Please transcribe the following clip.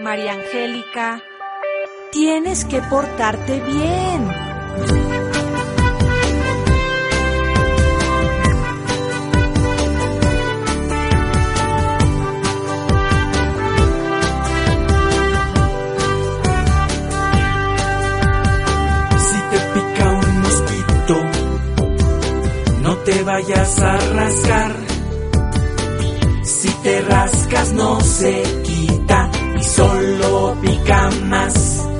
María Angélica, tienes que portarte bien. No te vayas a rascar. Si te rascas no se quita y solo pica más.